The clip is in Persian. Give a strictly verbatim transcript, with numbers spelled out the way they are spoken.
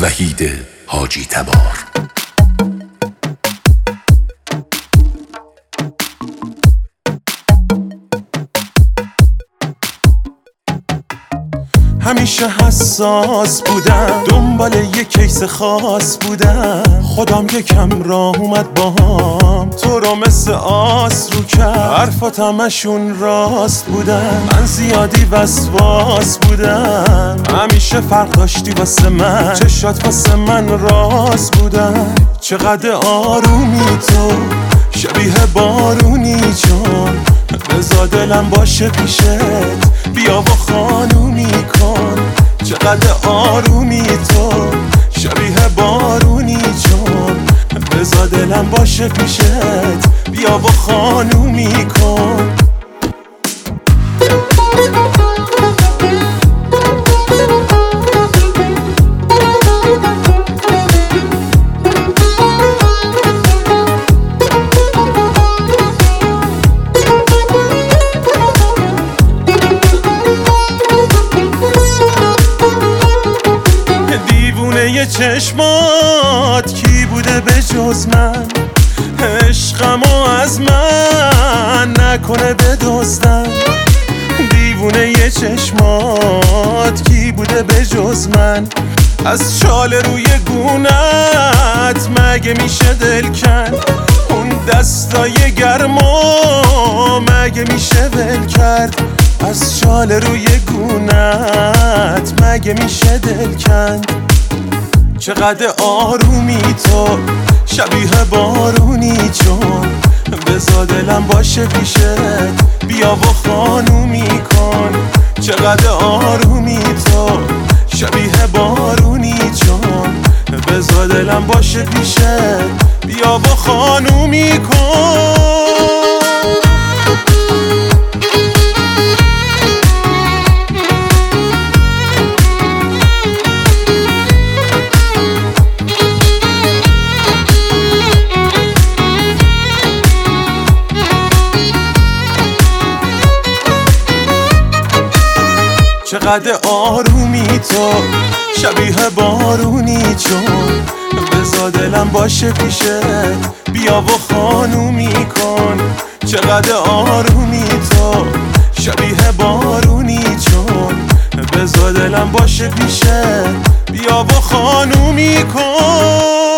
وحید حاجی تبار. همیشه حساس بودم، دنبال یک کیس خاص بودم. خودم یکم راه اومد باهام، تو رو مثل آس رو کرد. حرفات همشون راست بودن، من زیادی وسواس بودم. همیشه فرق داشتی واسه من، چشات واسه من راست بودن. چقدر آرومی تو، شبیه بارونی چون بزا دلم باشه پیشت، بیا و خانومی کن. چقدر آرومی تو، شبیه بارونی چون بزا دلم باشه پیشت، بیا و خانومی کن. دیوونه چشمات کی بوده به جز من؟ عشقمو از من نکنه بدزدن. دیوونه چشمات کی بوده به جز من؟ از شال روی گونت مگه میشه دل کن؟ اون دستای گرمو مگه میشه ول کرد؟ از شال روی گونت مگه میشه دل کند؟ چقدر آرومی تو، شبیه بارونی چون بزا دلم باشه پیشت، بیا و خانومی کن. چقدر آرومی تو، شبیه بارونی چون بزا دلم باشه پیشت، بیا و خانومی کن. چقدر آرومی تو، شبیه بارونی چون بزا دلم باشه پیشت، بیا و خانومی کن. چقدر آرومی تو، شبیه بارونی چون بزا دلم باشه پیشت، بیا و خانومی کن.